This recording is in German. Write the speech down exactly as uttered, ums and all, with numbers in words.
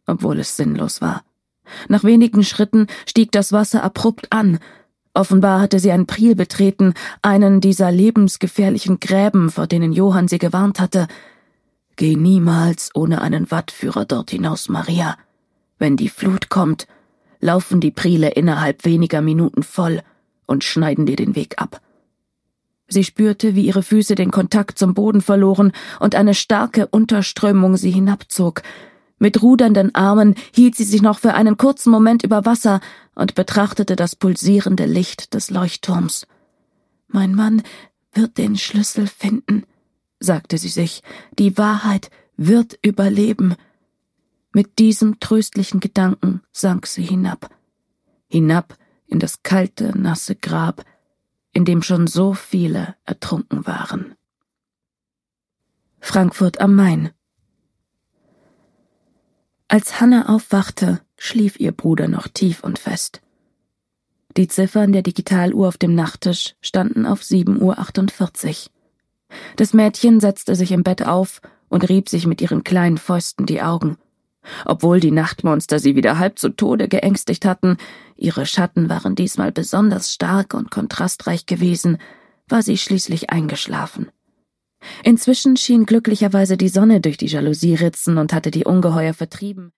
obwohl es sinnlos war. Nach wenigen Schritten stieg das Wasser abrupt an. Offenbar hatte sie einen Priel betreten, einen dieser lebensgefährlichen Gräben, vor denen Johann sie gewarnt hatte. »Geh niemals ohne einen Wattführer dort hinaus, Maria. Wenn die Flut kommt, laufen die Priele innerhalb weniger Minuten voll und schneiden dir den Weg ab.« Sie spürte, wie ihre Füße den Kontakt zum Boden verloren und eine starke Unterströmung sie hinabzog. Mit rudernden Armen hielt sie sich noch für einen kurzen Moment über Wasser und betrachtete das pulsierende Licht des Leuchtturms. »Mein Mann wird den Schlüssel finden«, sagte sie sich, »die Wahrheit wird überleben.« Mit diesem tröstlichen Gedanken sank sie hinab. Hinab in das kalte, nasse Grab, in dem schon so viele ertrunken waren. Frankfurt am Main. Als Hanna aufwachte, schlief ihr Bruder noch tief und fest. Die Ziffern der Digitaluhr auf dem Nachttisch standen auf sieben Uhr achtundvierzig. Das Mädchen setzte sich im Bett auf und rieb sich mit ihren kleinen Fäusten die Augen. Obwohl die Nachtmonster sie wieder halb zu Tode geängstigt hatten, ihre Schatten waren diesmal besonders stark und kontrastreich gewesen, war sie schließlich eingeschlafen. Inzwischen schien glücklicherweise die Sonne durch die Jalousieritzen und hatte die Ungeheuer vertrieben.